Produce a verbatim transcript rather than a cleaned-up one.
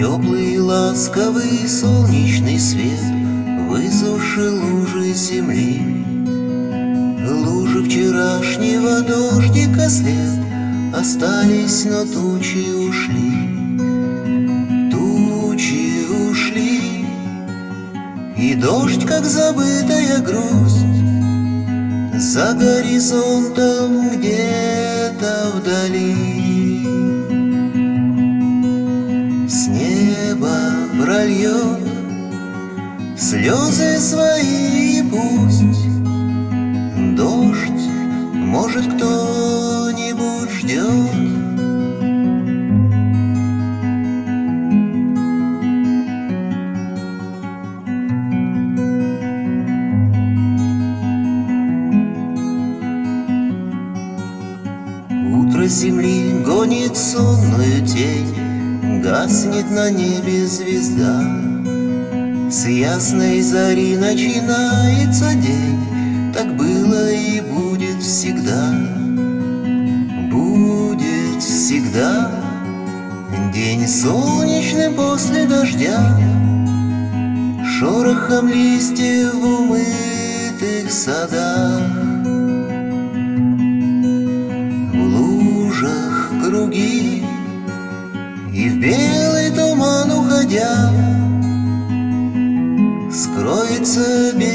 Теплый, ласковый, солнечный свет высушил лужи земли. Лужи вчерашнего дождика след остались, но тучи ушли. Тучи ушли, и дождь, как забытая грусть, за горизонтом где-то вдали. С неба прольет слезы свои, и пусть дождь, может, кто-нибудь ждет. Утро земли гонит сонную тень, гаснет на небе звезда. С ясной зари начинается день, так было и будет всегда. Будет всегда день солнечный после дождя, шорохом листьев в умытых садах. В лужах круги, и в белый туман уходя скроется белый